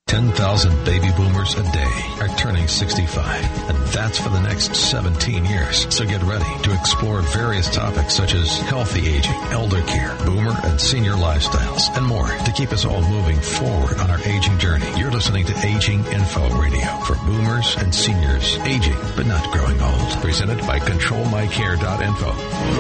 10,000 baby boomers a day are turning 65, and that's for the next 17 years. So get ready to explore various topics such as healthy aging, elder care, boomer and senior lifestyles, and more to keep us all moving forward on our aging journey. You're listening to Aging Info Radio for boomers and seniors aging but not growing old. Presented by ControlMyCare.info.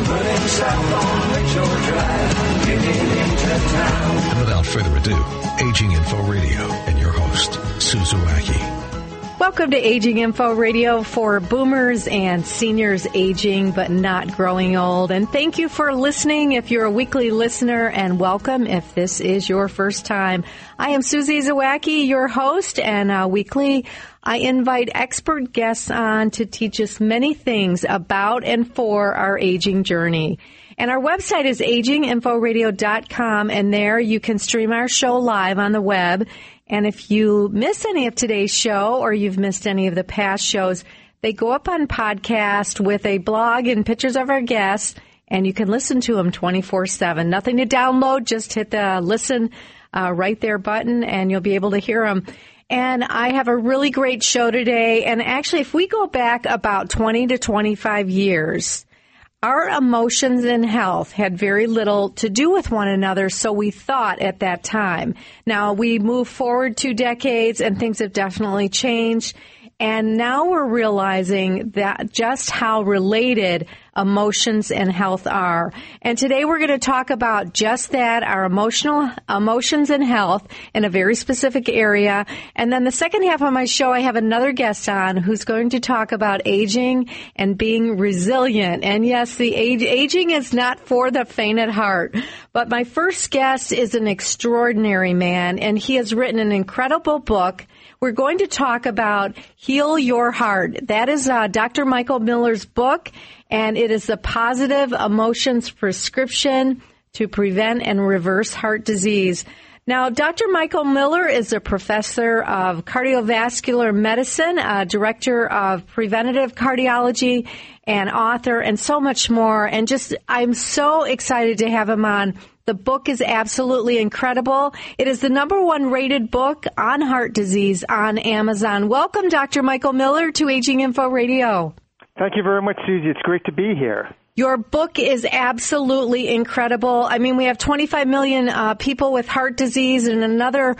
And without further ado, Aging Info Radio and your host, Sue Zawacki. Welcome to Aging Info Radio for boomers and seniors aging but not growing old. And thank you for listening if you're a weekly listener, and welcome if this is your first time. I am Susie Zawacki, your host, and weekly I invite expert guests on to teach us many things about and for our aging journey. And our website is aginginforadio.com, and there you can stream our show live on the web. And if you miss any of today's show or you've missed any of the past shows, they go up on podcast with a blog and pictures of our guests, and you can listen to them 24/7. Nothing to download, just hit the listen right there button, and you'll be able to hear them. And I have a really great show today. And actually, if we go back about 20 to 25 years, our emotions and health had very little to do with one another, so we thought at that time. Now, we move forward 2 decades, and things have definitely changed. And now we're realizing that just how related emotions and health are. And today we're going to talk about just that, our emotions and health in a very specific area. And then the second half of my show, I have another guest on who's going to talk about aging and being resilient. And yes, the aging is not for the faint at heart. But my first guest is an extraordinary man, and he has written an incredible book. We're going to talk about Heal Your Heart. That is Dr. Michael Miller's book, and it is the Positive Emotions Prescription to Prevent and Reverse Heart Disease. Now, Dr. Michael Miller is a professor of cardiovascular medicine, director of preventative cardiology, and author, and so much more. And just, I'm so excited to have him on. The book is absolutely incredible. It is the #1 rated book on heart disease on Amazon. Welcome, Dr. Michael Miller, to Aging Info Radio. Thank you very much, Susie. It's great to be here. Your book is absolutely incredible. I mean, we have 25 million people with heart disease and another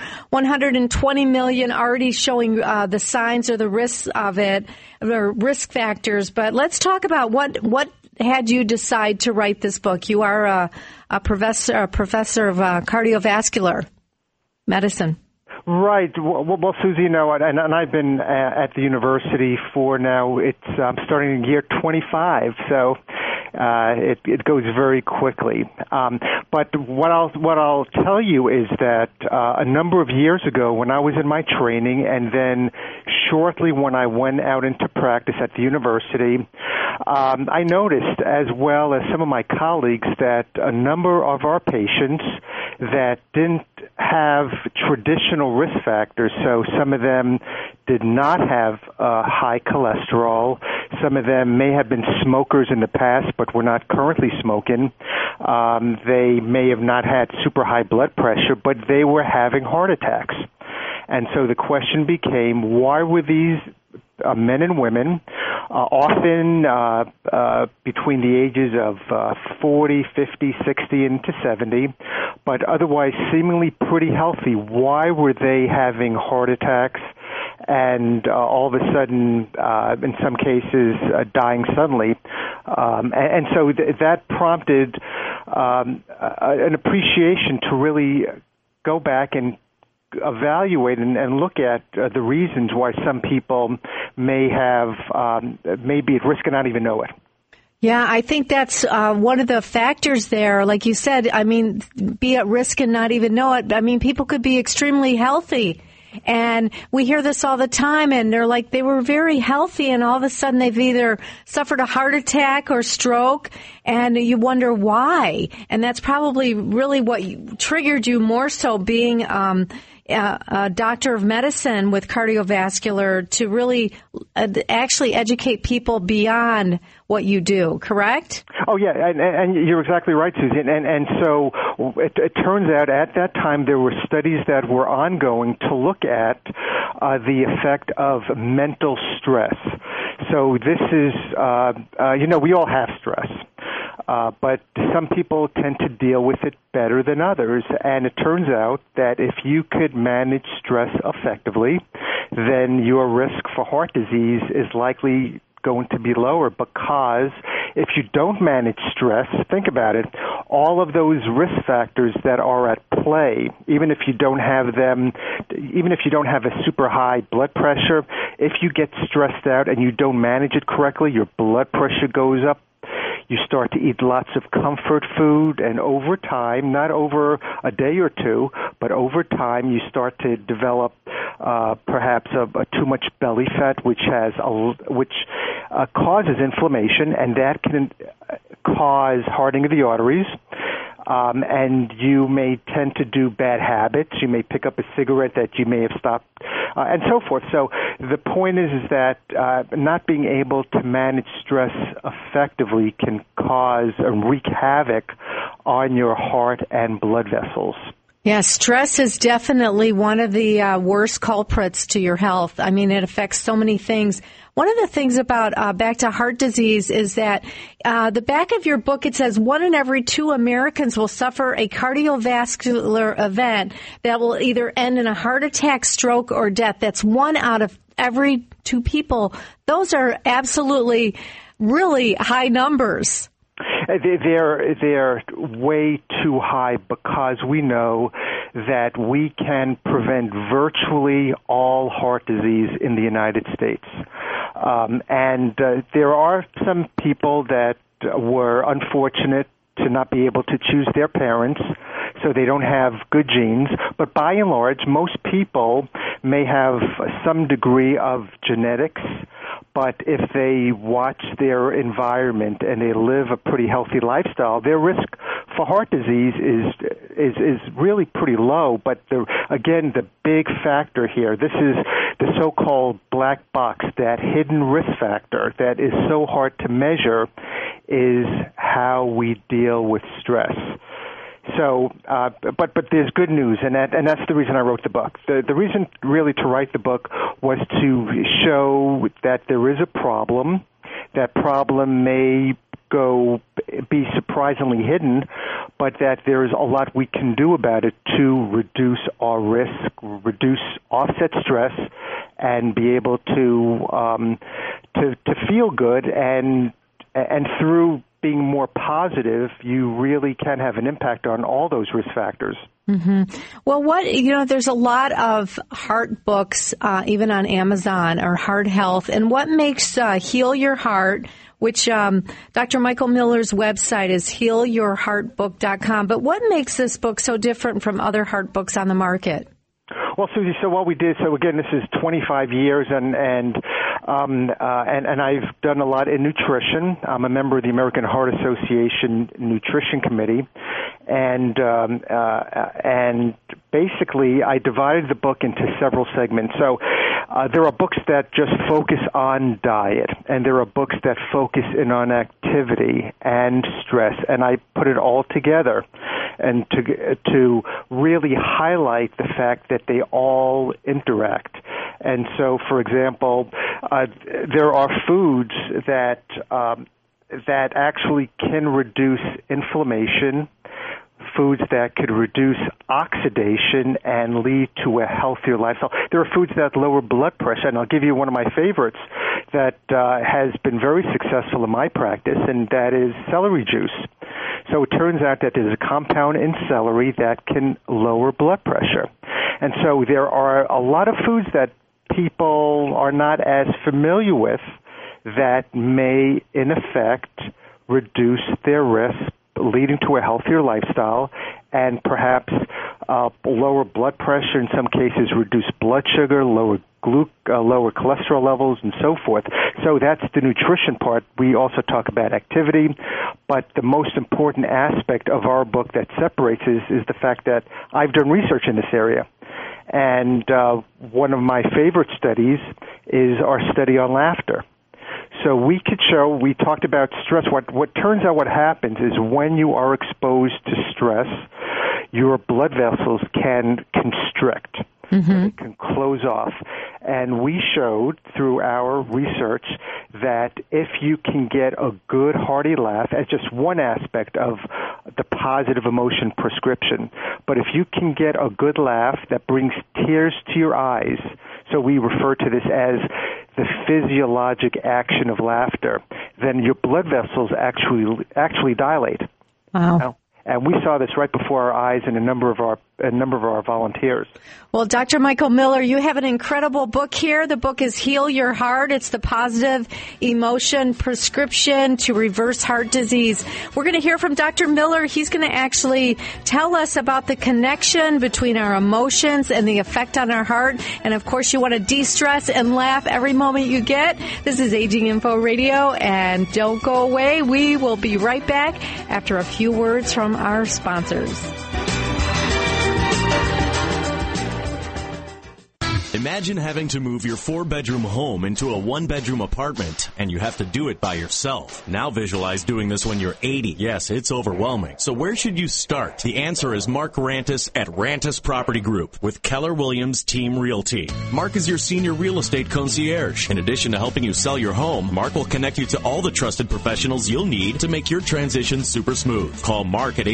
120 million already showing the signs or the risks of it, or risk factors. But let's talk about what had you decide to write this book. You are a professor of cardiovascular medicine. Right. Well, Susie, you know, and I've been at the university for now, it's starting in year 25, so it goes very quickly. But what I'll tell you is that a number of years ago, when I was in my training, and then shortly when I went out into practice at the university, I noticed, as well as some of my colleagues, that a number of our patients that didn't have traditional risk factors, so some of them did not have high cholesterol, some of them may have been smokers in the past but were not currently smoking, they may have not had super high blood pressure, but they were having heart attacks. And so the question became, why were these men and women, often between the ages of 40, 50, 60, and to 70, but otherwise seemingly pretty healthy, why were they having heart attacks and all of a sudden, in some cases, dying suddenly? And so that prompted an appreciation to really go back and evaluate and look at the reasons why some people may be at risk and not even know it. Yeah, I think that's one of the factors there. Like you said, I mean, be at risk and not even know it. I mean, people could be extremely healthy. And we hear this all the time, and they're like, they were very healthy, and all of a sudden they've either suffered a heart attack or stroke, and you wonder why. And that's probably really what triggered you more so, being a doctor of medicine with cardiovascular to really actually educate people beyond what you do, correct? Oh, yeah, and you're exactly right, Susie. And so it turns out at that time there were studies that were ongoing to look at the effect of mental stress. So this is, we all have stress. But some people tend to deal with it better than others, and it turns out that if you could manage stress effectively, then your risk for heart disease is likely going to be lower, because if you don't manage stress, think about it, all of those risk factors that are at play, even if you don't have a super high blood pressure, if you get stressed out and you don't manage it correctly, your blood pressure goes up. You start to eat lots of comfort food, and over time, not over a day or two, but over time, you start to develop perhaps a too much belly fat, which causes inflammation, and that can cause hardening of the arteries. And you may tend to do bad habits. You may pick up a cigarette that you may have stopped, and so forth. So the point is that not being able to manage stress effectively can cause and wreak havoc on your heart and blood vessels. Yes, stress is definitely one of the worst culprits to your health. I mean, it affects so many things. One of the things about back to heart disease is that the back of your book, it says 1 in every 2 Americans will suffer a cardiovascular event that will either end in a heart attack, stroke, or death. That's 1 out of every 2 people. Those are absolutely really high numbers. They're way too high, because we know that we can prevent virtually all heart disease in the United States. And there are some people that were unfortunate to not be able to choose their parents, so they don't have good genes. But by and large, most people may have some degree of genetics, but if they watch their environment and they live a pretty healthy lifestyle, their risk for heart disease is really pretty low. But again, the big factor here, this is the so-called black box, that hidden risk factor that is so hard to measure, is how we deal with stress. So, but there's good news, and that's the reason I wrote the book. The reason really to write the book was to show that there is a problem. That problem may be surprisingly hidden, but that there is a lot we can do about it to reduce our risk, offset stress, and be able to feel good, and through being more positive, you really can have an impact on all those risk factors. Mm-hmm. Well, there's a lot of heart books, even on Amazon, or heart health. And what makes Heal Your Heart, which Dr. Michael Miller's website is healyourheartbook.com. But what makes this book so different from other heart books on the market? Well, Susie, so what we did, so again, this is 25 years, and I've done a lot in nutrition. I'm a member of the American Heart Association Nutrition Committee, and basically I divided the book into several segments. So there are books that just focus on diet, and there are books that focus in on activity and stress, and I put it all together, and to really highlight the fact that they all interact. And so, for example, there are foods that actually can reduce inflammation, foods that could reduce oxidation and lead to a healthier lifestyle. There are foods that lower blood pressure, and I'll give you one of my favorites that has been very successful in my practice, and that is celery juice. So it turns out that there's a compound in celery that can lower blood pressure. And so there are a lot of foods that people are not as familiar with that may, in effect, reduce their risk, leading to a healthier lifestyle, and perhaps lower blood pressure, in some cases reduce blood sugar, lower cholesterol levels, and so forth. So that's the nutrition part. We also talk about activity, but the most important aspect of our book that separates is the fact that I've done research in this area. And one of my favorite studies is our study on laughter. So we talked about stress. What turns out what happens is when you are exposed to stress, your blood vessels can constrict. Mm-hmm. It can close off. And we showed through our research that if you can get a good hearty laugh as just one aspect of the positive emotion prescription, but if you can get a good laugh that brings tears to your eyes, so we refer to this as the physiologic action of laughter, then your blood vessels actually dilate. Wow. And we saw this right before our eyes in a number of our volunteers. Well, Dr. Michael Miller, you have an incredible book here. The book is Heal Your Heart. It's the positive emotion prescription to reverse heart disease. We're going to hear from Dr. Miller. He's going to actually tell us about the connection between our emotions and the effect on our heart. And, of course, you want to de-stress and laugh every moment you get. This is Aging Info Radio, and don't go away. We will be right back after a few words from our sponsors. Imagine having to move your 4-bedroom home into a 1-bedroom apartment, and you have to do it by yourself. Now visualize doing this when you're 80. Yes, it's overwhelming. So where should you start? The answer is Mark Rantis at Rantis Property Group with Keller Williams Team Realty. Mark is your senior real estate concierge. In addition to helping you sell your home, Mark will connect you to all the trusted professionals you'll need to make your transition super smooth. Call Mark at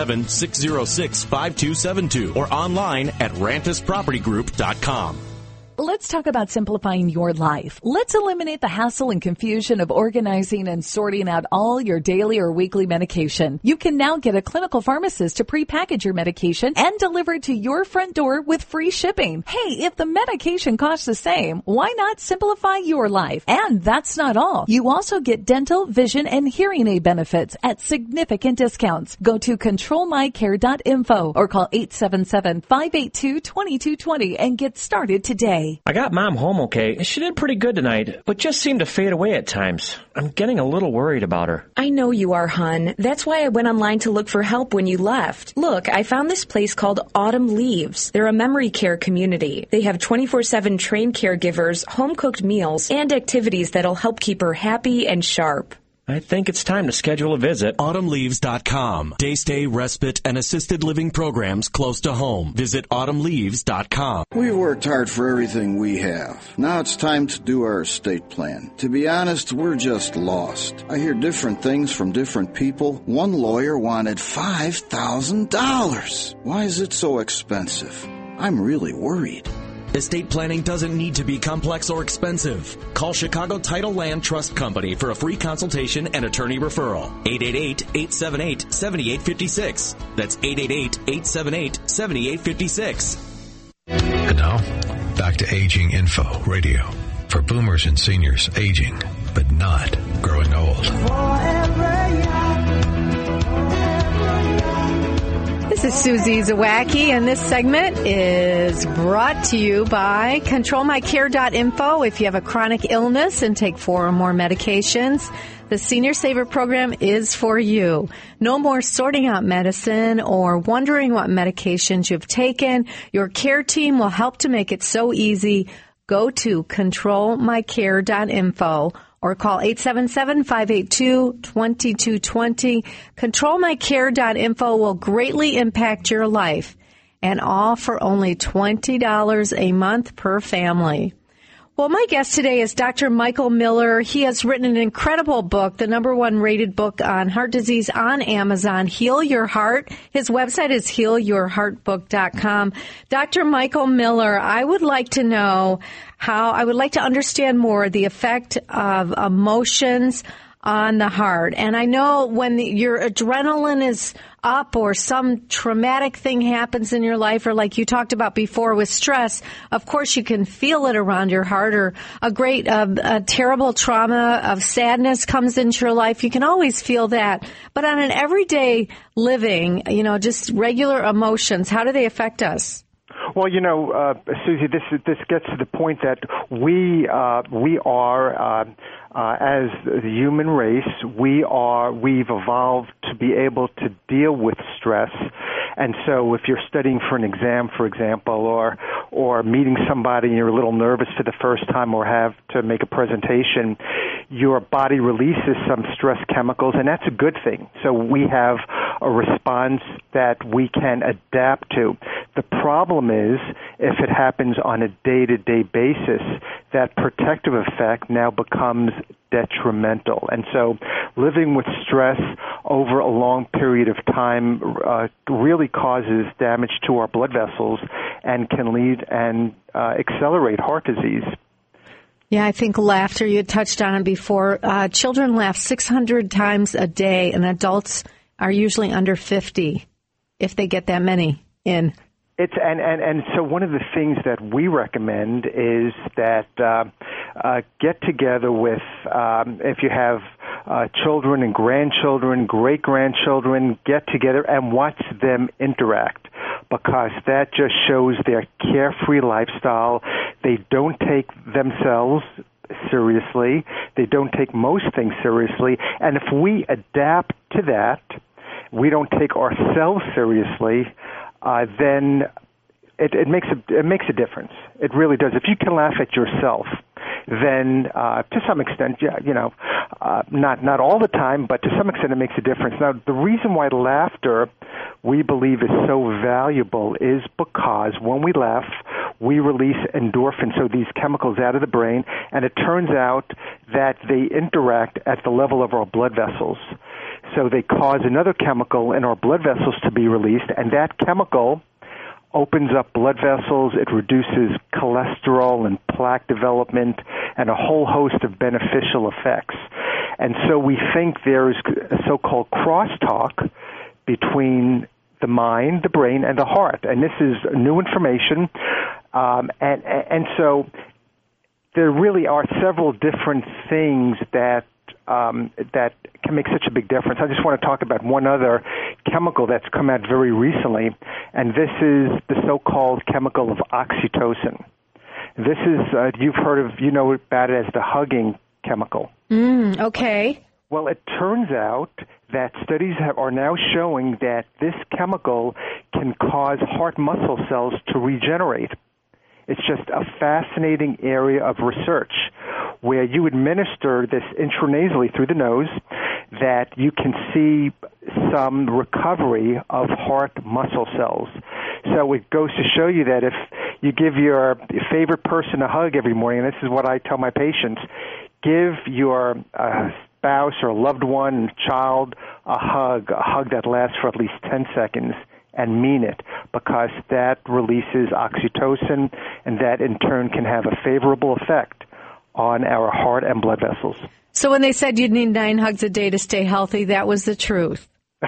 847-606-5272 or online at rantispropertygroup.com. Let's talk about simplifying your life. Let's eliminate the hassle and confusion of organizing and sorting out all your daily or weekly medication. You can now get a clinical pharmacist to prepackage your medication and deliver it to your front door with free shipping. Hey, if the medication costs the same, why not simplify your life? And that's not all. You also get dental, vision, and hearing aid benefits at significant discounts. Go to controlmycare.info or call 877-582-2220 and get started today. I got Mom home okay. She did pretty good tonight, but just seemed to fade away at times. I'm getting a little worried about her. I know you are, hon. That's why I went online to look for help when you left. Look, I found this place called Autumn Leaves. They're a memory care community. They have 24/7 trained caregivers, home-cooked meals, and activities that'll help keep her happy and sharp. I think it's time to schedule a visit. AutumnLeaves.com. Day stay, respite, and assisted living programs close to home. Visit AutumnLeaves.com. We've worked hard for everything we have. Now it's time to do our estate plan. To be honest, we're just lost. I hear different things from different people. One lawyer wanted $5,000. Why is it so expensive? I'm really worried. Estate planning doesn't need to be complex or expensive. Call Chicago Title Land Trust Company for a free consultation and attorney referral. 888-878-7856. That's 888-878-7856. And now, back to Aging Info Radio for boomers and seniors aging, but not growing old. This is Susie Zawacki, and this segment is brought to you by ControlMyCare.info. If you have a chronic illness and take 4 or more medications, the Senior Saver program is for you. No more sorting out medicine or wondering what medications you've taken. Your care team will help to make it so easy. Go to ControlMyCare.info or call 877-582-2220. ControlMyCare.info will greatly impact your life, and all for only $20 a month per family. Well, my guest today is Dr. Michael Miller. He has written an incredible book, the #1 rated book on heart disease on Amazon, Heal Your Heart. His website is healyourheartbook.com. Dr. Michael Miller, I would like to know I would like to understand more the effect of emotions on the heart. And I know when your adrenaline is up or some traumatic thing happens in your life, or like you talked about before with stress, of course you can feel it around your heart, or a terrible trauma of sadness comes into your life. You can always feel that. But on an everyday living, just regular emotions, how do they affect us? Well, Susie, this gets to the point that we are as the human race, we've evolved to be able to deal with stress And so if you're studying for an exam, for example, or meeting somebody and you're a little nervous for the first time or have to make a presentation, your body releases some stress chemicals, and that's a good thing. So we have a response that we can adapt to. The problem is if it happens on a day-to-day basis, that protective effect now becomes detrimental. And so living with stress over a long period of time really causes damage to our blood vessels and can lead and accelerate heart disease. Yeah, I think laughter, you had touched on it before. Children laugh 600 times a day, and adults are usually under 50 if they get that many in. And so one of the things that we recommend is that get together with, if you have children and grandchildren, great-grandchildren, get together and watch them interact, because that just shows their carefree lifestyle. They don't take themselves seriously. They don't take most things seriously. And if we adapt to that, we don't take ourselves seriously, then it makes a difference. It really does. If you can laugh at yourself, then to some extent, not all the time, but to some extent it makes a difference. Now, the reason why laughter, we believe, is so valuable is because when we laugh, we release endorphins, so these chemicals out of the brain, and it turns out that they interact at the level of our blood vessels. So they cause another chemical in our blood vessels to be released, and that chemical opens up blood vessels. It reduces cholesterol and plaque development and a whole host of beneficial effects. And so we think there's a so-called crosstalk between the mind, the brain, and the heart. And this is new information. And so there really are several different things that can make such a big difference. I just want to talk about one other chemical that's come out very recently, and this is the so-called chemical of oxytocin. This is, you know about it as the hugging chemical. Okay. Well, it turns out that studies are now showing that this chemical can cause heart muscle cells to regenerate. It's just a fascinating area of research where you administer this intranasally through the nose, that you can see some recovery of heart muscle cells. So it goes to show you that if you give your favorite person a hug every morning, and this is what I tell my patients, give your spouse or loved one, child, a hug that lasts for at least 10 seconds, and mean it, because that releases oxytocin, and that in turn can have a favorable effect on our heart and blood vessels. So when they said you'd need 9 hugs a day to stay healthy, that was the truth.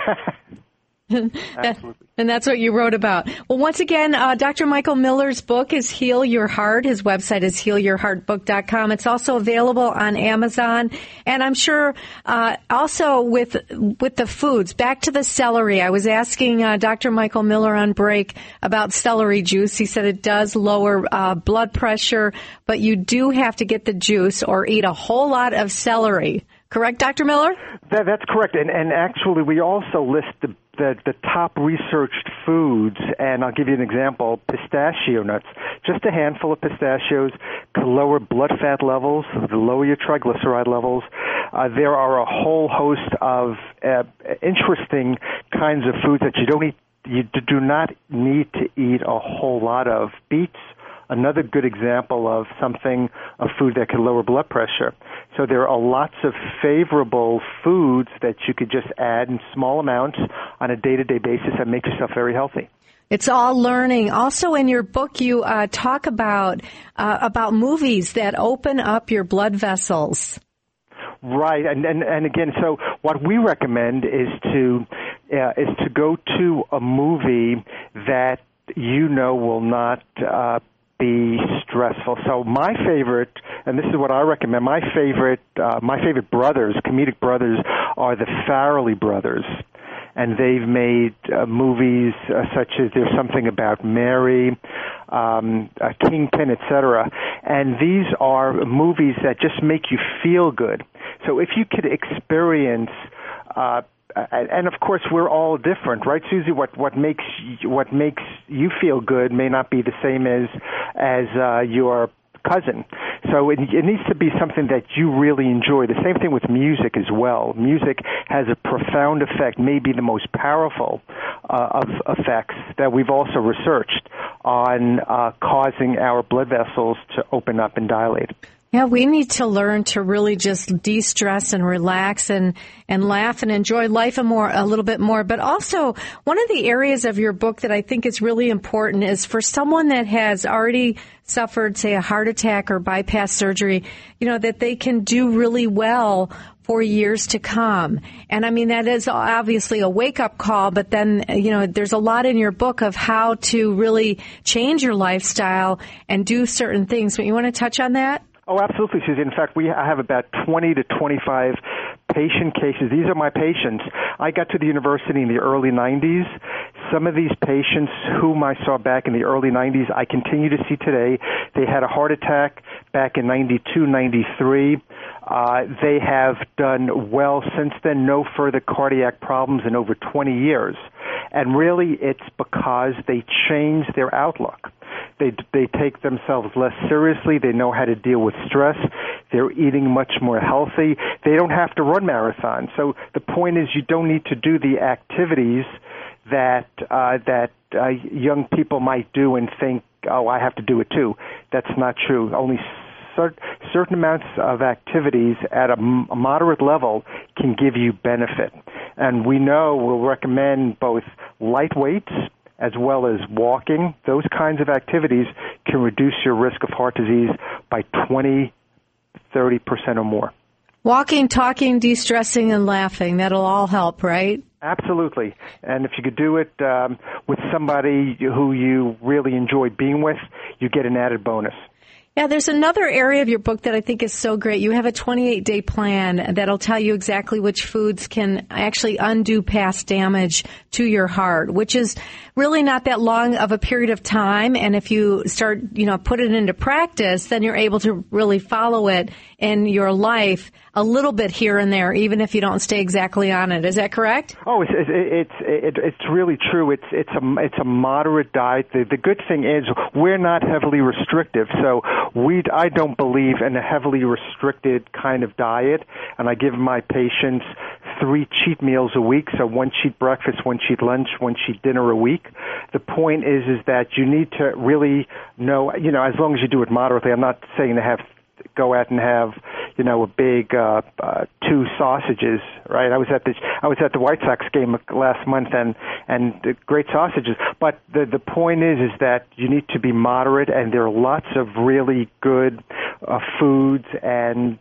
Absolutely. And that's what you wrote about. Well, once again, Dr. Michael Miller's book is Heal Your Heart. His website is healyourheartbook.com. It's also available on Amazon. And I'm sure also with the foods, back to the celery. I was asking Dr. Michael Miller on break about celery juice. He said it does lower blood pressure, but you do have to get the juice or eat a whole lot of celery. Correct, Dr. Miller? That's correct. And actually, we also list the top researched foods, and I'll give you an example, pistachio nuts. Just a handful of pistachios can lower blood fat levels, lower your triglyceride levels. There are a whole host of interesting kinds of foods that you do not need to eat a whole lot of. Beets, another good example of a food that can lower blood pressure. So there are lots of favorable foods that you could just add in small amounts on a day-to-day basis and make yourself very healthy. It's all learning. Also, in your book, you talk about movies that open up your blood vessels. Right, and again, so what we recommend is to go to a movie that you know will not be stressful. So my favorite, and this is what I recommend, my favorite brothers, comedic brothers, are the Farrelly brothers. And they've made movies such as There's Something About Mary, Kingpin, etc. And these are movies that just make you feel good. So if you could experience and of course we're all different, right, Susie? What makes you feel good may not be the same as your cousin. So it needs to be something that you really enjoy. The same thing with music as well. Music has a profound effect, maybe the most powerful of effects that we've also researched on causing our blood vessels to open up and dilate. Yeah, we need to learn to really just de-stress and relax and laugh and enjoy life a little bit more. But also, one of the areas of your book that I think is really important is for someone that has already suffered, say, a heart attack or bypass surgery, that they can do really well for years to come. And I mean, that is obviously a wake-up call, but then, there's a lot in your book of how to really change your lifestyle and do certain things. But you want to touch on that? Oh, absolutely, Susie. In fact, I have about 20 to 25 patient cases. These are my patients. I got to the university in the early 90s. Some of these patients whom I saw back in the early 90s, I continue to see today. They had a heart attack back in 92, 93. They have done well since then, no further cardiac problems in over 20 years. And really, it's because they changed their outlook. They take themselves less seriously. They know how to deal with stress. They're eating much more healthy. They don't have to run marathons. So the point is, you don't need to do the activities that young people might do and think, oh, I have to do it too. That's not true. Only certain amounts of activities at a moderate level can give you benefit. And we'll recommend both light weights as well as walking. Those kinds of activities can reduce your risk of heart disease by 20, 30% or more. Walking, talking, de-stressing, and laughing, that'll all help, right? Absolutely. And if you could do it with somebody who you really enjoy being with, you get an added bonus. Yeah, there's another area of your book that I think is so great. You have a 28-day plan that'll tell you exactly which foods can actually undo past damage to your heart, which is really not that long of a period of time. And if you start, put it into practice, then you're able to really follow it in your life a little bit here and there, even if you don't stay exactly on it. Is that correct? Oh, it's really true. It's a moderate diet. The good thing is we're not heavily restrictive, so I don't believe in a heavily restricted kind of diet, and I give my patients 3 cheat meals a week, so 1 cheat breakfast, 1 cheat lunch, 1 cheat dinner a week. The point is that you need to really know, as long as you do it moderately. I'm not saying to go out and have, a big 2 sausages, right? I was at the White Sox game last month and great sausages. But the point is that you need to be moderate, and there are lots of really good foods and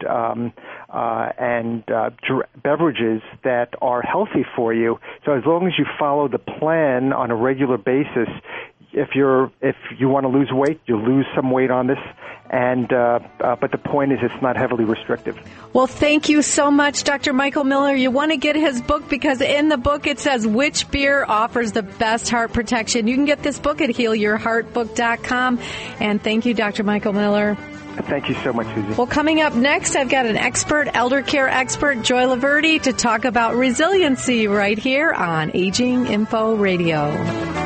beverages that are healthy for you. So as long as you follow the plan on a regular basis, if you want to lose weight, you'll lose some weight on this, but the point is it's not heavily restrictive. Well, thank you so much, Dr. Michael Miller. You want to get his book because in the book it says which beer offers the best heart protection. You can get this book at HealYourHeartBook.com. And thank you, Dr. Michael Miller. Thank you so much, Susie. Well, coming up next, I've got an elder care expert, Joy Laverty, to talk about resiliency right here on Aging Info Radio.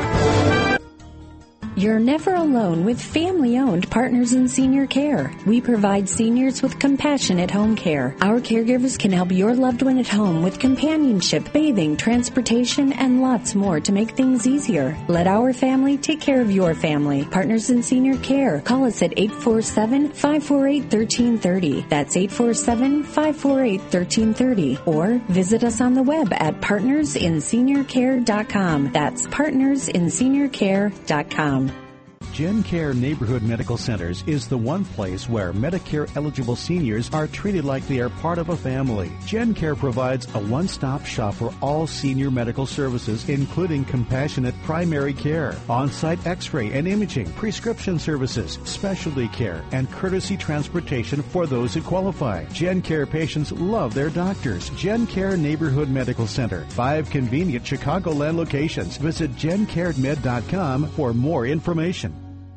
You're never alone with family-owned Partners in Senior Care. We provide seniors with compassionate home care. Our caregivers can help your loved one at home with companionship, bathing, transportation, and lots more to make things easier. Let our family take care of your family. Partners in Senior Care. Call us at 847-548-1330. That's 847-548-1330. Or visit us on the web at partnersinseniorcare.com. That's partnersinseniorcare.com. GenCare Neighborhood Medical Centers is the one place where Medicare-eligible seniors are treated like they are part of a family. GenCare provides a one-stop shop for all senior medical services, including compassionate primary care, on-site x-ray and imaging, prescription services, specialty care, and courtesy transportation for those who qualify. GenCare patients love their doctors. GenCare Neighborhood Medical Center, 5 convenient Chicagoland locations. Visit GenCareMed.com for more information.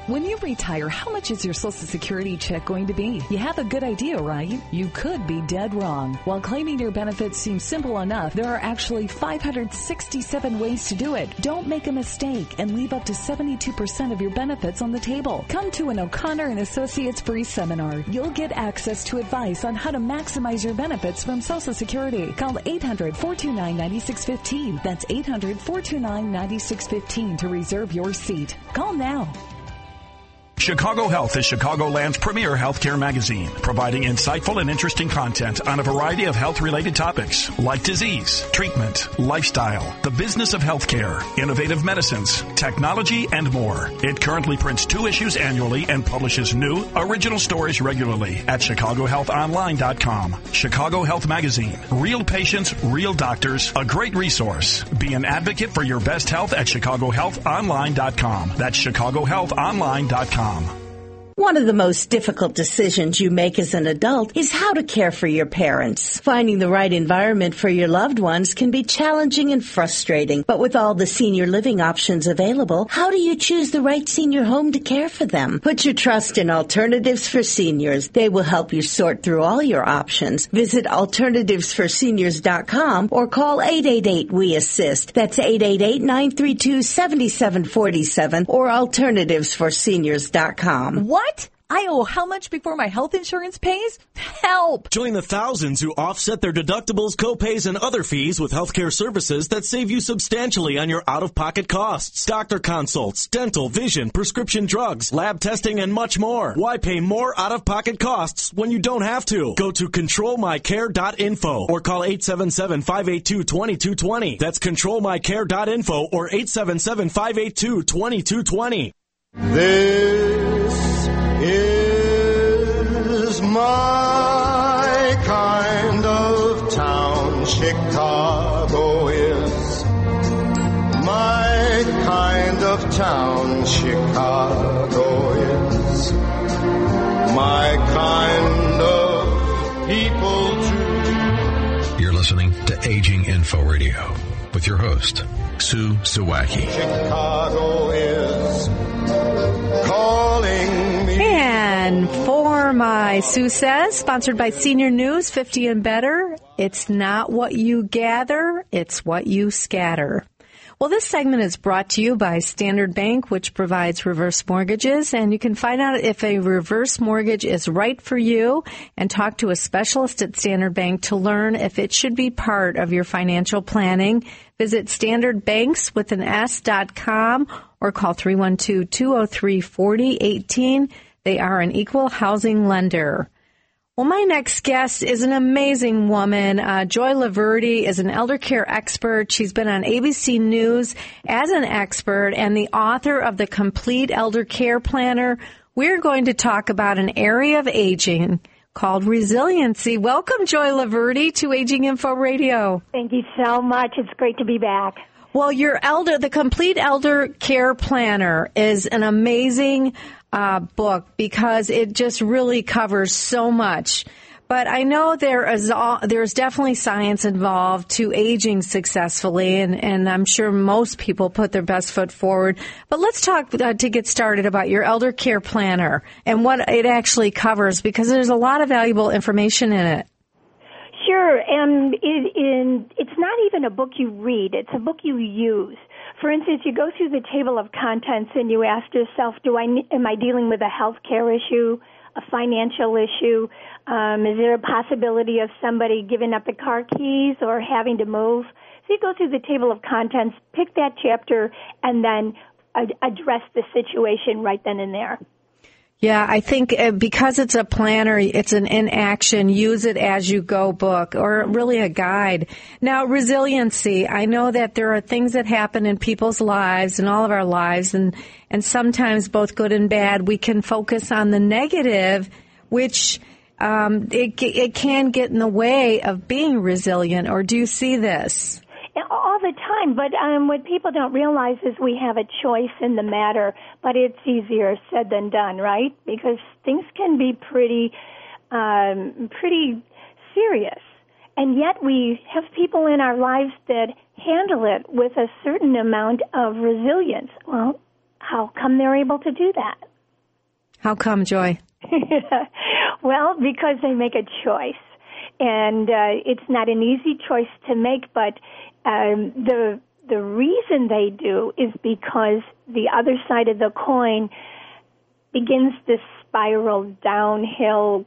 When you retire, how much is your Social Security check going to be? You have a good idea, right? You could be dead wrong. While claiming your benefits seems simple enough, there are actually 567 ways to do it. Don't make a mistake and leave up to 72% of your benefits on the table. Come to an O'Connor & Associates free seminar. You'll get access to advice on how to maximize your benefits from Social Security. Call 800-429-9615. That's 800-429-9615 to reserve your seat. Call now. Chicago Health is Chicagoland's premier healthcare magazine, providing insightful and interesting content on a variety of health-related topics like disease, treatment, lifestyle, the business of healthcare, innovative medicines, technology, and more. It currently prints 2 issues annually and publishes new, original stories regularly at ChicagoHealthOnline.com. Chicago Health Magazine. Real patients, real doctors, a great resource. Be an advocate for your best health at ChicagoHealthOnline.com. That's ChicagoHealthOnline.com. One of the most difficult decisions you make as an adult is how to care for your parents. Finding the right environment for your loved ones can be challenging and frustrating, but with all the senior living options available, how do you choose the right senior home to care for them? Put your trust in Alternatives for Seniors. They will help you sort through all your options. Visit AlternativesForSeniors.com or call 888-WE-ASSIST. That's 888-932-7747 or AlternativesForSeniors.com. What? I owe how much before my health insurance pays? Help! Join the thousands who offset their deductibles, copays, and other fees with healthcare services that save you substantially on your out-of-pocket costs. Doctor consults, dental, vision, prescription drugs, lab testing, and much more. Why pay more out-of-pocket costs when you don't have to? Go to controlmycare.info or call 877-582-2220. That's controlmycare.info or 877-582-2220. This is my kind of town. Chicago is my kind of town. Chicago is my kind of people too. You're listening to Aging Info Radio with your host, Sue Sawacki. Chicago is calling me. And for my Sue Says, sponsored by Senior News 50 and Better, it's not what you gather, it's what you scatter. Well, this segment is brought to you by Standard Bank, which provides reverse mortgages, and you can find out if a reverse mortgage is right for you and talk to a specialist at Standard Bank to learn if it should be part of your financial planning. Visit standardbanks.com or call 312-203-4018. They are an equal housing lender. Well, my next guest is an amazing woman. Joy Laverde is an elder care expert. She's been on ABC News as an expert and the author of The Complete Elder Care Planner. We're going to talk about an area of aging called resiliency. Welcome, Joy Laverde, to Aging Info Radio. Thank you so much. It's great to be back. Well, The Complete Elder Care Planner is an amazing book because it just really covers so much. But I know there's definitely science involved to aging successfully, and I'm sure most people put their best foot forward. But let's talk to get started about your Elder Care Planner and what it actually covers, because there's a lot of valuable information in it. Sure, and it's not even a book you read, it's a book you use. For instance, you go through the table of contents and you ask yourself, am I dealing with a health care issue, a financial issue? Is there a possibility of somebody giving up the car keys or having to move? So you go through the table of contents, pick that chapter, and then address the situation right then and there. Yeah, I think because it's a planner, it's an in-action, use-it-as-you-go book, or really a guide. Now, resiliency. I know that there are things that happen in people's lives, in all of our lives, and sometimes both good and bad. We can focus on the negative, which it can get in the way of being resilient. Or do you see this? All the time, but what people don't realize is we have a choice in the matter, but it's easier said than done, right? Because things can be pretty serious, and yet we have people in our lives that handle it with a certain amount of resilience. Well, how come they're able to do that? How come, Joy? Well, because they make a choice. And it's not an easy choice to make, but the reason they do is because the other side of the coin begins this spiral downhill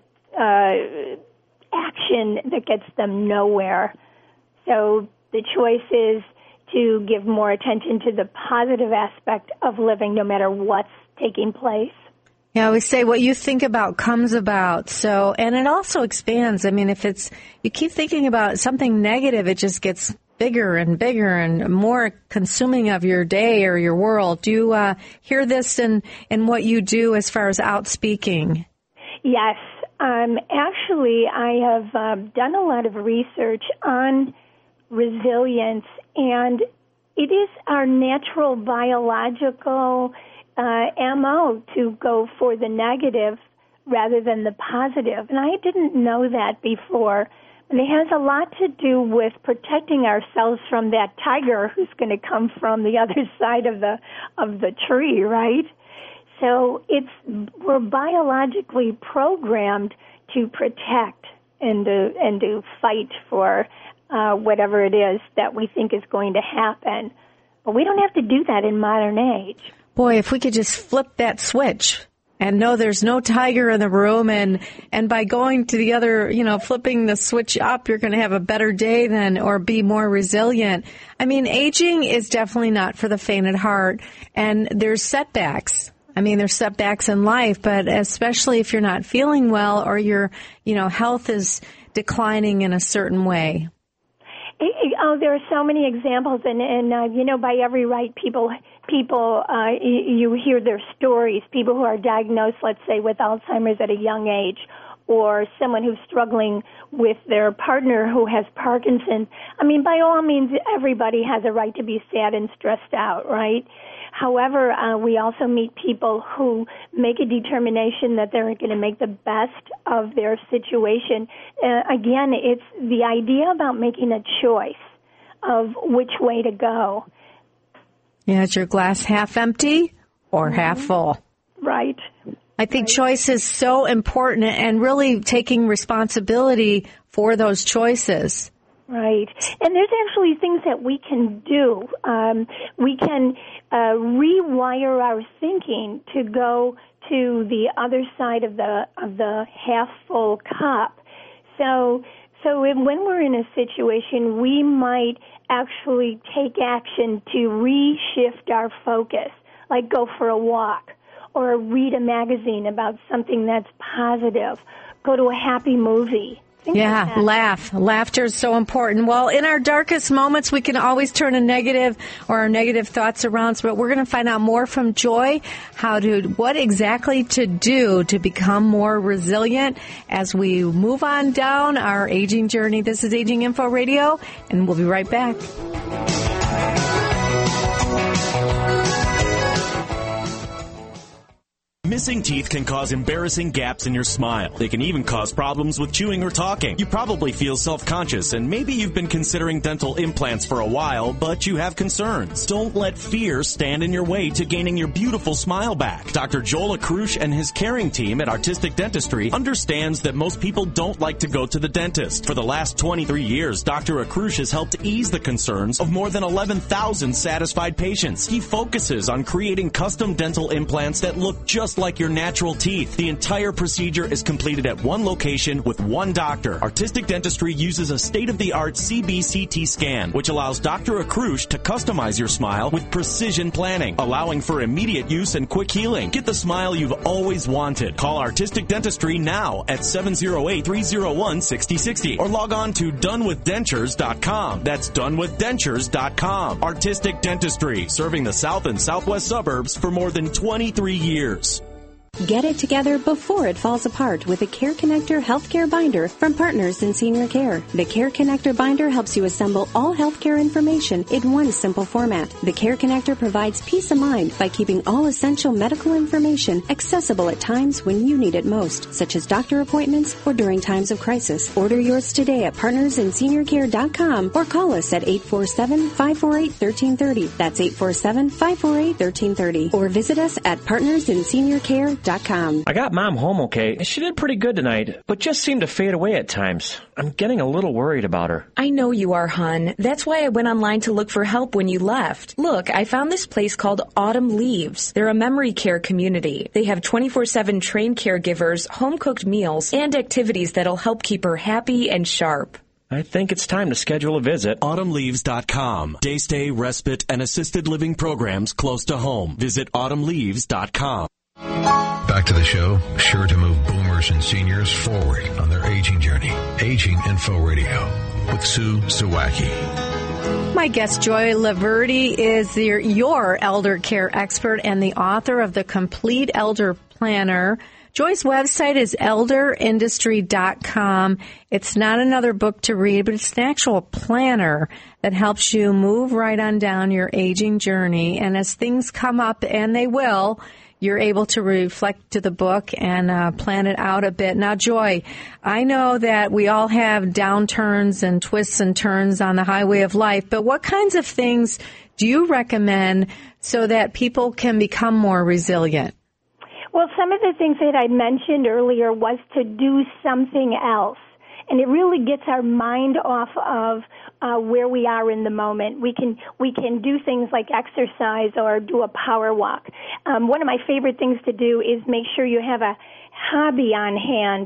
action that gets them nowhere. So the choice is to give more attention to the positive aspect of living no matter what's taking place. Yeah, I always say what you think about comes about. So, and it also expands. I mean, if you keep thinking about something negative, it just gets bigger and bigger and more consuming of your day or your world. Do you hear this in what you do as far as out speaking? Yes. Actually, I have done a lot of research on resilience, and it is our natural biological MO to go for the negative rather than the positive. And I didn't know that before. And it has a lot to do with protecting ourselves from that tiger who's going to come from the other side of the tree, right? So we're biologically programmed to protect and to fight for whatever it is that we think is going to happen. But we don't have to do that in modern age. Boy, if we could just flip that switch and know there's no tiger in the room, and by going to the other, flipping the switch up, you're going to have a better day or be more resilient. I mean, aging is definitely not for the faint at heart, and there's setbacks. I mean, there's setbacks in life, but especially if you're not feeling well or your, health is declining in a certain way. Oh, there are so many examples, and by every right, people, you hear their stories. People who are diagnosed, let's say, with Alzheimer's at a young age, or someone who's struggling with their partner who has Parkinson's. I mean, by all means, everybody has a right to be sad and stressed out, right? However, we also meet people who make a determination that they're going to make the best of their situation. Again, it's the idea about making a choice of which way to go. Yeah, is your glass half empty or half full? Right. I think choice is so important, and really taking responsibility for those choices. Right. And there's actually things that we can do. We can rewire our thinking to go to the other side of the half full cup. So when we're in a situation, we might actually take action to reshift our focus, like go for a walk or read a magazine about something that's positive, go to a happy movie. Yeah, laugh. Laughter is so important. Well, in our darkest moments, we can always turn a negative or our negative thoughts around. But we're going to find out more from Joy, what exactly to do to become more resilient as we move on down our aging journey. This is Aging Info Radio, and we'll be right back. Missing teeth can cause embarrassing gaps in your smile. They can even cause problems with chewing or talking. You probably feel self-conscious, and maybe you've been considering dental implants for a while, but you have concerns. Don't let fear stand in your way to gaining your beautiful smile back. Dr. Joel Akrush and his caring team at Artistic Dentistry understands that most people don't like to go to the dentist. For the last 23 years, Dr. Akrush has helped ease the concerns of more than 11,000 satisfied patients. He focuses on creating custom dental implants that look just like your natural teeth. The entire procedure is completed at one location with one doctor. Artistic Dentistry uses a state-of-the-art CBCT scan, which allows Dr. Akrush to customize your smile with precision planning, allowing for immediate use and quick healing. Get the smile you've always wanted. Call Artistic Dentistry now at 708-301-6060 or log on to donewithdentures.com. That's donewithdentures.com. Artistic Dentistry, serving the south and southwest suburbs for more than 23 years. Get it together before it falls apart with the Care Connector Healthcare Binder from Partners in Senior Care. The Care Connector Binder helps you assemble all healthcare information in one simple format. The Care Connector provides peace of mind by keeping all essential medical information accessible at times when you need it most, such as doctor appointments or during times of crisis. Order yours today at partnersinseniorcare.com or call us at 847-548-1330. That's 847-548-1330. Or visit us at partnersinseniorcare.com. eldercaregroup.com. I got Mom home okay, and she did pretty good tonight, but just seemed to fade away at times. I'm getting a little worried about her. I know you are, hon. That's why I went online to look for help when you left. Look, I found this place called Autumn Leaves. They're a memory care community. They have 24/7 trained caregivers, home-cooked meals, and activities that'll help keep her happy and sharp. I think it's time to schedule a visit. AutumnLeaves.com. Day stay, respite, and assisted living programs close to home. Visit AutumnLeaves.com. Back to the show, sure to move boomers and seniors forward on their aging journey. Aging Info Radio with Sue Zawacki. My guest, Joy Laverde, is your elder care expert and the author of The Complete Elder Planner. Joy's website is elderindustry.com. It's not another book to read, but it's an actual planner that helps you move right on down your aging journey. And as things come up, and they will, you're able to reflect to the book and plan it out a bit. Now, Joy, I know that we all have downturns and twists and turns on the highway of life, but what kinds of things do you recommend so that people can become more resilient? Well, some of the things that I mentioned earlier was to do something else. And it really gets our mind off of where we are in the moment. We can do things like exercise or do a power walk. One of my favorite things to do is make sure you have a hobby on hand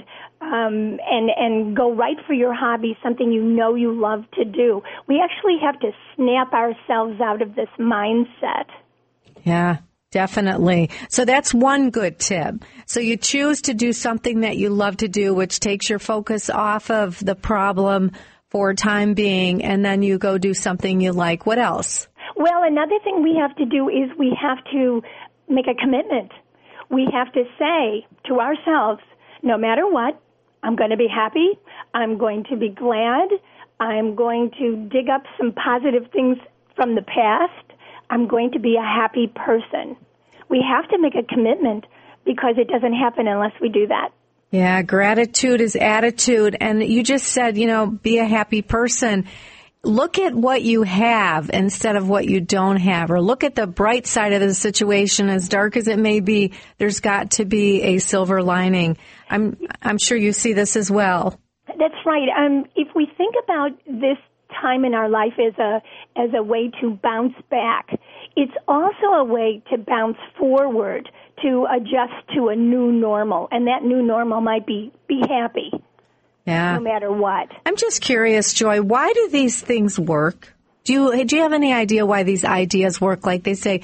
and go right for your hobby, something you know you love to do. We actually have to snap ourselves out of this mindset. Yeah. Definitely. So that's one good tip. So you choose to do something that you love to do, which takes your focus off of the problem for time being, and then you go do something you like. What else? Well, another thing we have to do is we have to make a commitment. We have to say to ourselves, no matter what, I'm going to be happy. I'm going to be glad. I'm going to dig up some positive things from the past. I'm going to be a happy person. We have to make a commitment because it doesn't happen unless we do that. Yeah, gratitude is attitude. And you just said, be a happy person. Look at what you have instead of what you don't have, or look at the bright side of the situation. As dark as it may be, there's got to be a silver lining. I'm sure you see this as well. That's right. If we think about this time in our life as a way to bounce back, it's also a way to bounce forward, to adjust to a new normal, and that new normal might be happy, no matter what. I'm just curious, Joy, why do these things work? Do you have any idea why these ideas work? Like they say,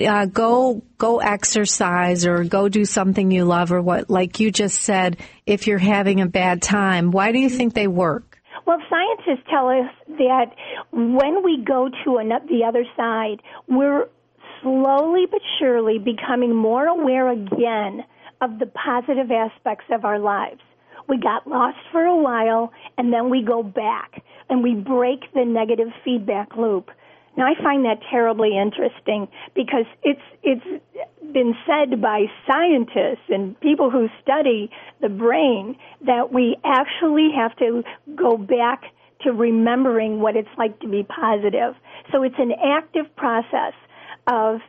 go exercise or go do something you love, or what? Like you just said, if you're having a bad time, why do you think they work? Well, scientists tell us that when we go to the other side, we're slowly but surely becoming more aware again of the positive aspects of our lives. We got lost for a while, and then we go back, and we break the negative feedback loop. Now, I find that terribly interesting because it's been said by scientists and people who study the brain that we actually have to go back to remembering what it's like to be positive. So it's an active process of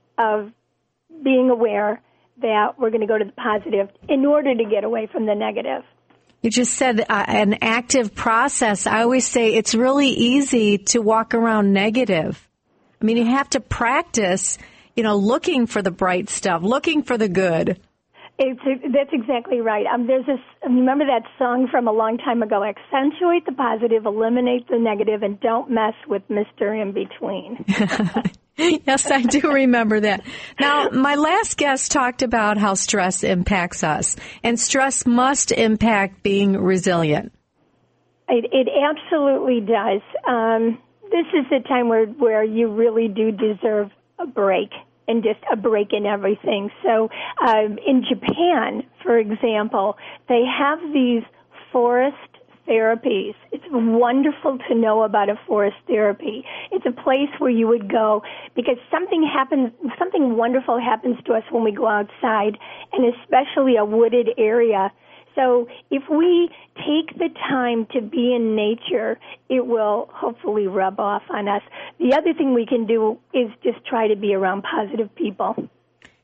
being aware that we're going to go to the positive in order to get away from the negative. You just said an active process. I always say it's really easy to walk around negative. I mean, you have to practice, looking for the bright stuff, looking for the good. That's exactly right. Remember that song from a long time ago, accentuate the positive, eliminate the negative, and don't mess with Mr. In Between. Yes, I do remember that. Now, my last guest talked about how stress impacts us, and stress must impact being resilient. It absolutely does. This is the time where you really do deserve a break, and just a break in everything. So in Japan, for example, they have these forest therapies. It's wonderful to know about a forest therapy. It's a place where you would go because something wonderful happens to us when we go outside, and especially a wooded area. So if we take the time to be in nature, it will hopefully rub off on us. The other thing we can do is just try to be around positive people.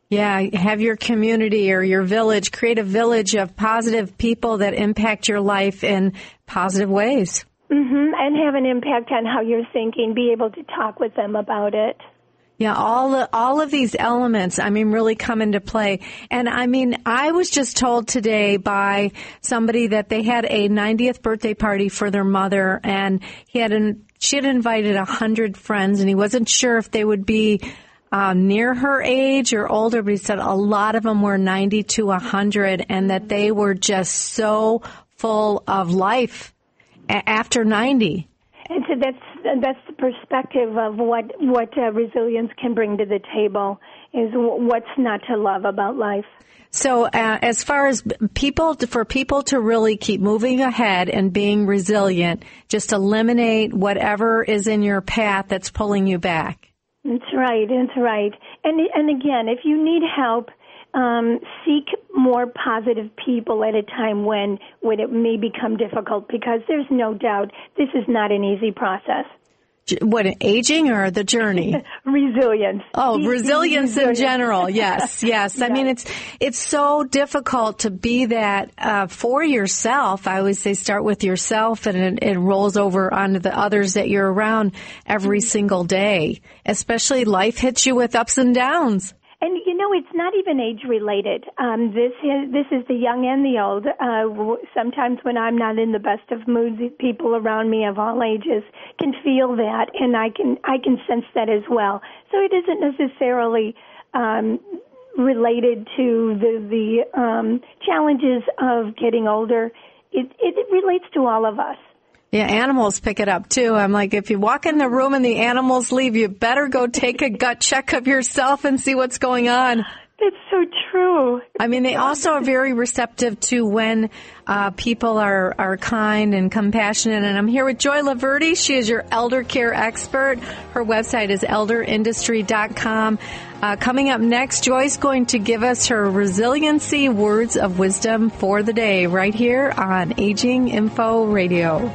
Yeah, have your community or your village, create a village of positive people that impact your life in positive ways. Mm-hmm. And have an impact on how you're thinking, be able to talk with them about it. Yeah, all of these elements, really come into play. And I was just told today by somebody that they had a 90th birthday party for their mother, and she had invited 100 friends, and he wasn't sure if they would be near her age or older, but he said a lot of them were 90 to 100, and that they were just so full of life after 90. And so that's the perspective of what resilience can bring to the table, is what's not to love about life. So as far as for people to really keep moving ahead and being resilient, just eliminate whatever is in your path that's pulling you back. That's right. And again, if you need help, seek more positive people at a time when it may become difficult, because there's no doubt this is not an easy process. What, aging or the journey? Resilience. Oh, resilience in general. Yes. Yes. It's so difficult to be that for yourself. I always say start with yourself, and it rolls over onto the others that you're around every single day. Especially life hits you with ups and downs. And, it's not even age-related. This is the young and the old. Sometimes when I'm not in the best of moods, people around me of all ages can feel that, and I can sense that as well. So it isn't necessarily related to the challenges of getting older. It relates to all of us. Yeah, animals pick it up, too. I'm like, if you walk in the room and the animals leave, you better go take a gut check of yourself and see what's going on. It's so true. They also are very receptive to when people are kind and compassionate. And I'm here with Joy Laverde. She is your elder care expert. Her website is elderindustry.com. Coming up next, Joy's going to give us her resiliency words of wisdom for the day right here on Aging Info Radio.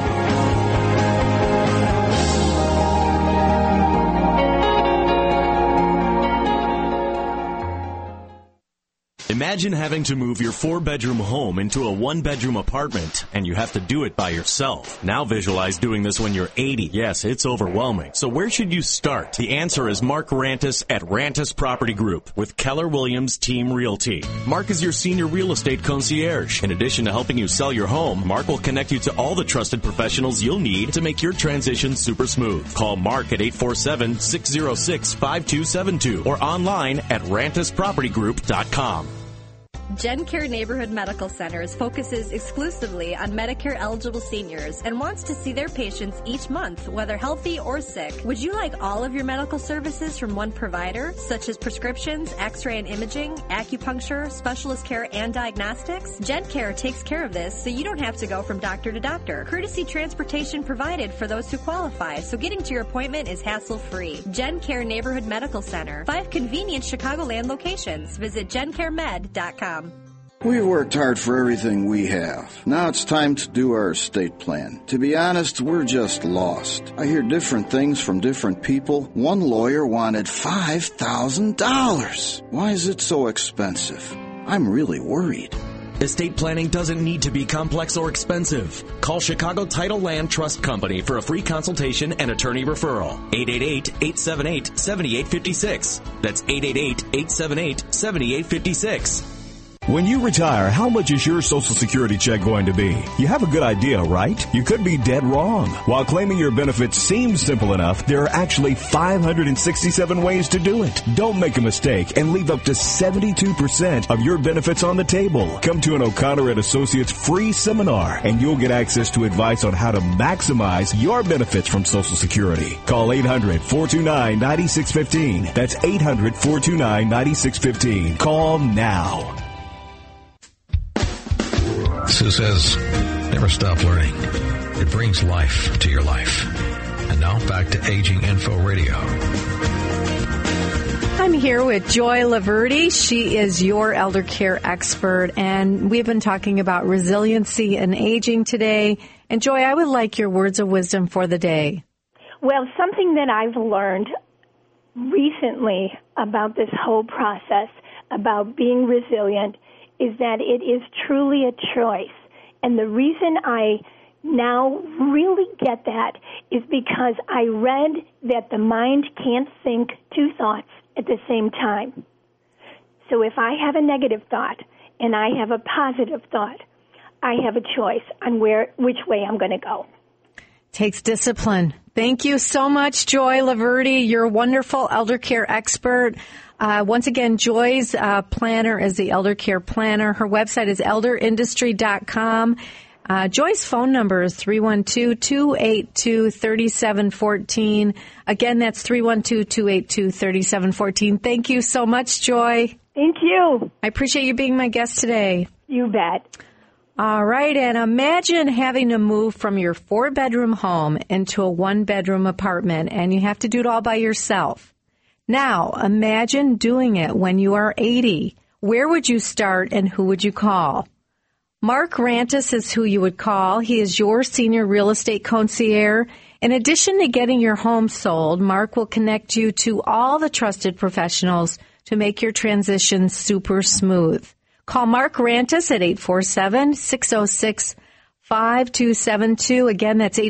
Imagine having to move your 4-bedroom home into a 1-bedroom apartment, and you have to do it by yourself. Now visualize doing this when you're 80. Yes, it's overwhelming. So where should you start? The answer is Mark Rantis at Rantis Property Group with Keller Williams Team Realty. Mark is your senior real estate concierge. In addition to helping you sell your home, Mark will connect you to all the trusted professionals you'll need to make your transition super smooth. Call Mark at 847-606-5272 or online at rantispropertygroup.com. GenCare Neighborhood Medical Centers focuses exclusively on Medicare-eligible seniors and wants to see their patients each month, whether healthy or sick. Would you like all of your medical services from one provider, such as prescriptions, x-ray and imaging, acupuncture, specialist care, and diagnostics? GenCare takes care of this so you don't have to go from doctor to doctor. Courtesy transportation provided for those who qualify, so getting to your appointment is hassle-free. GenCare Neighborhood Medical Center. 5 convenient Chicagoland locations. Visit gencaremed.com. We've worked hard for everything we have. Now it's time to do our estate plan. To be honest, we're just lost. I hear different things from different people. One lawyer wanted $5,000. Why is it so expensive? I'm really worried. Estate planning doesn't need to be complex or expensive. Call Chicago Title Land Trust Company for a free consultation and attorney referral. 888-878-7856. That's 888-878-7856. When you retire, how much is your Social Security check going to be? You have a good idea, right? You could be dead wrong. While claiming your benefits seems simple enough, there are actually 567 ways to do it. Don't make a mistake and leave up to 72% of your benefits on the table. Come to an O'Connor & Associates free seminar, and you'll get access to advice on how to maximize your benefits from Social Security. Call 800-429-9615. That's 800-429-9615. Call now. Sue says, never stop learning. It brings life to your life. And now back to Aging Info Radio. I'm here with Joy Laverde. She is your elder care expert, and we've been talking about resiliency and aging today. And Joy, I would like your words of wisdom for the day. Well, something that I've learned recently about this whole process, about being resilient, is that it is truly a choice. And the reason I now really get that is because I read that the mind can't think two thoughts at the same time. So if I have a negative thought and I have a positive thought, I have a choice on which way I'm going to go. Takes discipline. Thank you so much, Joy Laverty. You're a wonderful elder care expert. Once again, Joy's planner is the Elder Care Planner. Her website is elderindustry.com. Joy's phone number is 312-282-3714. Again, that's 312-282-3714. Thank you so much, Joy. Thank you. I appreciate you being my guest today. You bet. All right, and imagine having to move from your 4-bedroom home into a 1-bedroom apartment, and you have to do it all by yourself. Now, imagine doing it when you are 80. Where would you start and who would you call? Mark Rantis is who you would call. He is your senior real estate concierge. In addition to getting your home sold, Mark will connect you to all the trusted professionals to make your transition super smooth. Call Mark Rantis at 847-606-5272. Again, that's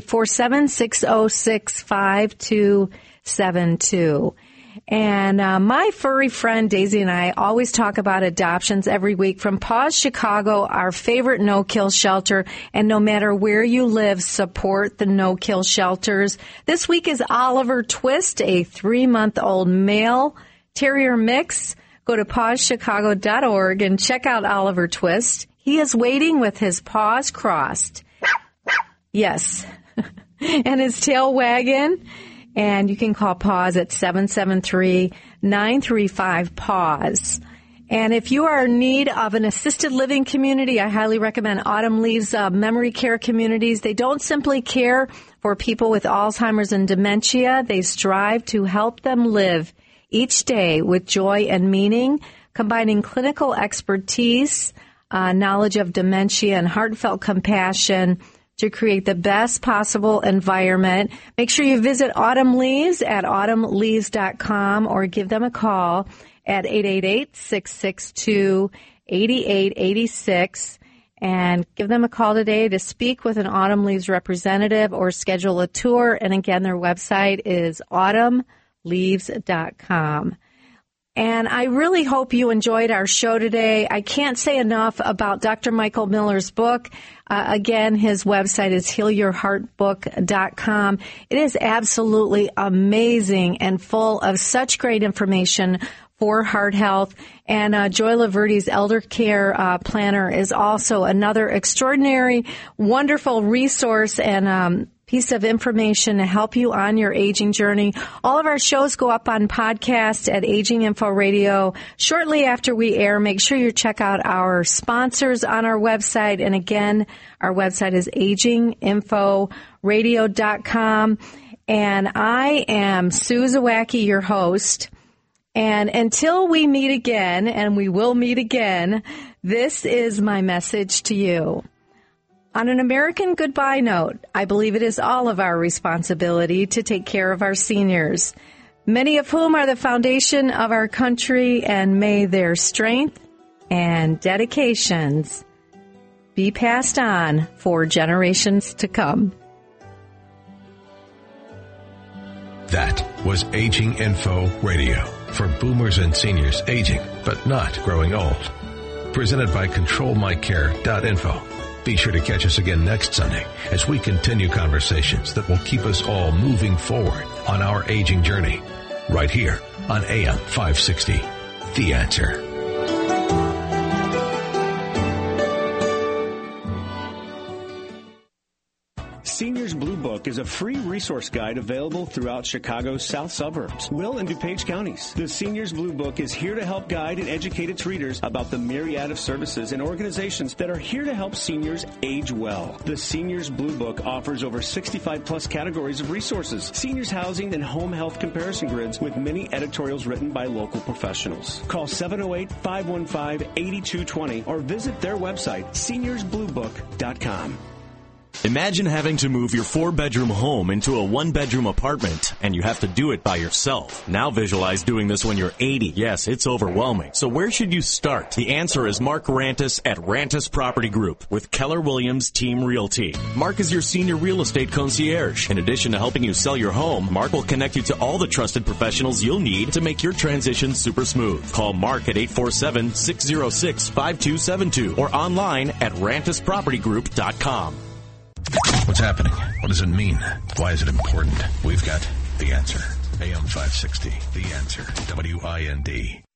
847-606-5272. And my furry friend Daisy and I always talk about adoptions every week from Paws Chicago, our favorite no-kill shelter. And no matter where you live, support the no-kill shelters. This week is Oliver Twist, a 3-month-old male terrier mix. Go to pawschicago.org and check out Oliver Twist. He is waiting with his paws crossed. Yes. And his tail wagging. And you can call Paws at 773-935-PAWS. And if you are in need of an assisted living community, I highly recommend Autumn Leaves Memory Care Communities. They don't simply care for people with Alzheimer's and dementia. They strive to help them live each day with joy and meaning, combining clinical expertise, knowledge of dementia, and heartfelt compassion to create the best possible environment. Make sure you visit Autumn Leaves at autumnleaves.com or give them a call at 888-662-8886 and give them a call today to speak with an Autumn Leaves representative or schedule a tour. And again, their website is autumnleaves.com. And I really hope you enjoyed our show today. I can't say enough about Dr. Michael Miller's book. Again, his website is healyourheartbook.com. It is absolutely amazing and full of such great information for heart health. And Joy Laverty's Elder Care Planner is also another extraordinary, wonderful resource and piece of information to help you on your aging journey. All of our shows go up on podcast at Aging Info Radio shortly after we air. Make sure you check out our sponsors on our website. And again, our website is aginginforadio.com. And I am Sue Zawacki, your host. And until we meet again, and we will meet again, this is my message to you. On an American goodbye note, I believe it is all of our responsibility to take care of our seniors, many of whom are the foundation of our country, and may their strength and dedications be passed on for generations to come. That was Aging Info Radio for boomers and seniors aging but not growing old. Presented by ControlMyCare.info. Be sure to catch us again next Sunday as we continue conversations that will keep us all moving forward on our aging journey. Right here on AM 560, The Answer. Seniors Blue Book is a free resource guide available throughout Chicago's south suburbs, Will and DuPage counties. The Seniors Blue Book is here to help guide and educate its readers about the myriad of services and organizations that are here to help seniors age well. The Seniors Blue Book offers over 65-plus categories of resources, seniors housing, and home health comparison grids with many editorials written by local professionals. Call 708-515-8220 or visit their website, seniorsbluebook.com. Imagine having to move your 4-bedroom home into a 1-bedroom apartment, and you have to do it by yourself. Now visualize doing this when you're 80. Yes, it's overwhelming. So where should you start? The answer is Mark Rantis at Rantis Property Group with Keller Williams Team Realty. Mark is your senior real estate concierge. In addition to helping you sell your home, Mark will connect you to all the trusted professionals you'll need to make your transition super smooth. Call Mark at 847-606-5272 or online at rantispropertygroup.com. What's happening? What does it mean? Why is it important? We've got the answer. AM 560, The Answer, WIND.